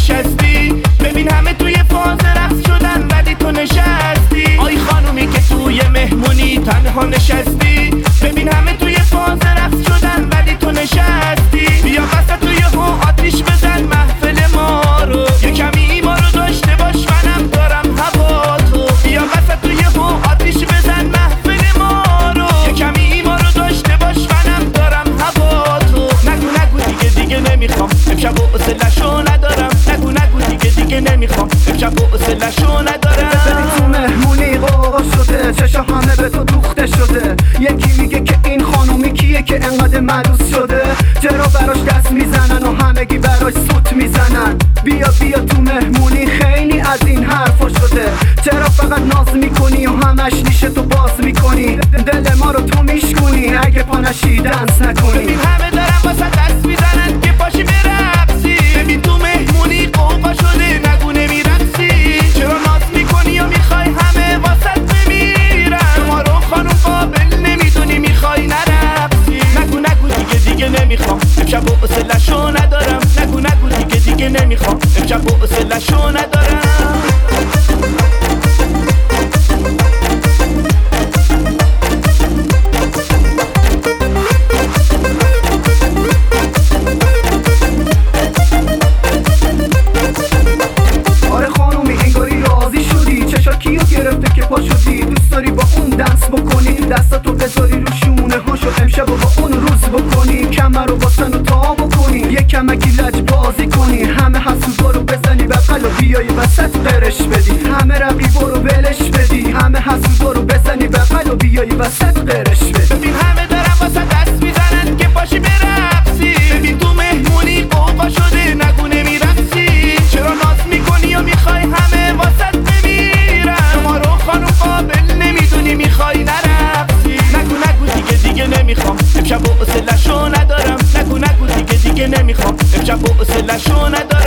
نشستی. ببین همه توی فاز رقص شدن ولی تو نشستی. آی خانومی که توی مهمونی تنها نشستی. ببین همه توی فاز رقص شدن ولی تو نشستی. بیا وسط توی هو آتیش بزن محفل ما رو. یه کمی ما رو داشته باش منم دارم هوا تو. بیا وسط توی هو آتیش بزن محفل ما رو. یه کمی ما رو داشته باش منم دارم هوا تو. نگو دیگه نمیخوام امشب حوصله‌شو ندارم. نگو دیگه نمیخوام امشب حوصله‌شو ندارم. ببین تو مهمونی قاقا شده، چشا همه به تو دوخته شده. یکی میگه که این خانومی کیه که انقدر ملوس شده. چرا براش دست میزنن و همگی براش سوت میزنن. بیا تو مهمونی خیلی از این حرفا شده. چرا فقط ناز میکنی و همش نیشه تو باز میکنی. دل ما رو تو میشکنی اگه پانشی دنس نکنی. ببین همه دارن واسه دست میزنن که پاشی برقصی. ببین تو مهمونی قوقا شده نگو نمیرقصی. چرا ناز میکنی و میخوای همه واسه بمیرن. تو ما رو خانوم قابل نمیدونی میخوای نرقصی. نگو دیگه نمیخوام امشب حوصله‌شو ندارم. نگو دیگه نمیخوام امشب حوصله‌شو ندارم. کیو گرفته که پا شدی دوست داری با اون دنس بکنی. دستاتو بذاری رو شونه هاشو امشب و با اون روز بکنی. کمر رو با سن و تا بکنی یه کمکی لج بازی کنی. همه حسوبا رو بزنی بغل و بیایی وسط قرش بدی. همه رقیبا رو ولش بدی. همه حسوبا رو بزنی بغل و بیایی وسط قرش بدی. ببین همه دارن واسه دست میزنن که پاشی برقصی. ببین تو مهمونی قوقا شده نگو نمیرقصی. چرا ناز میکنی و میخوای همه واسط قابل نمیدونی میخوای نرقصی. نگو دیگه نمیخوام امشب حوصله‌شو ندارم. نگو دیگه نمیخوام امشب حوصله‌شو ندارم.